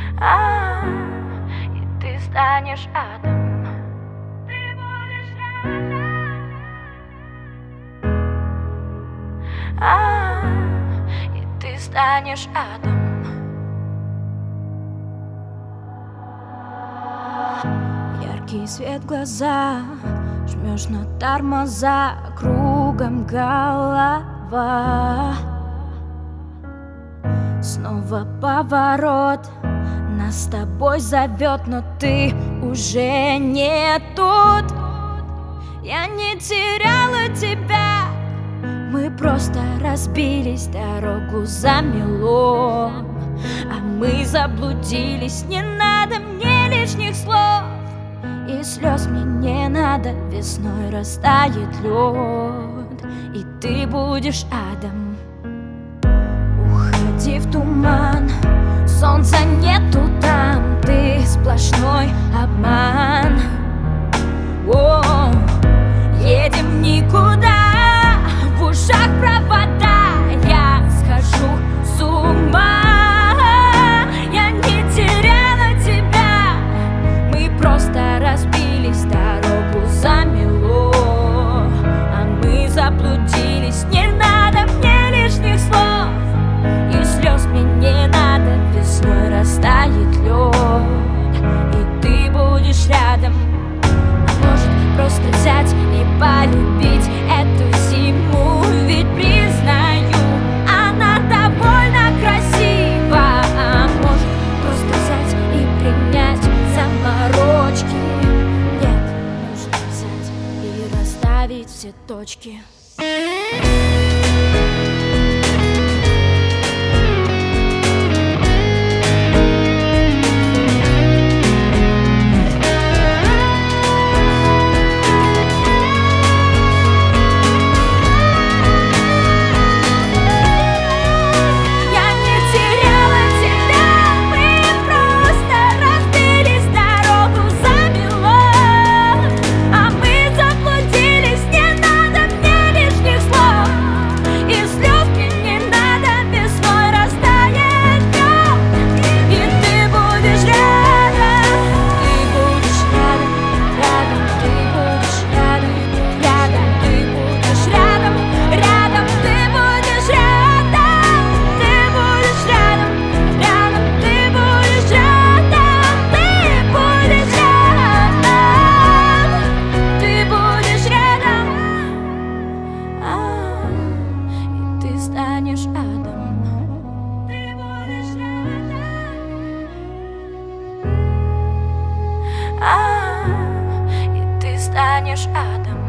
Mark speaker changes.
Speaker 1: И ты станешь адом. Ты будешь рядом. И ты станешь адом. Яркий свет в глаза, жмешь на тормоза, кругом голова. Снова поворот, нас с тобой зовет, но ты уже не тут. Я не теряла тебя, мы просто разбились, дорогу замело. А мы заблудились, не надо мне лишних слов. И слез мне не надо, весной растает лед. И ты будешь адом. Уходи в туман, солнца нету там, ты сплошной обман. О, едем никуда, в ушах провода, я схожу с ума. Я не теряла тебя, мы просто разбились, дорогу замело. А мы заблудились, не надо мне лишних слов. И слез мне не надо, весной растает лед. И ты будешь рядом. А может просто взять и полюбить эту зиму. Ведь признаю, она довольно красива. А может просто взять и принять заморочки. Нет, нужно взять и расставить все точки. Станешь адом. Ты будешь рядом. И ты станешь адом.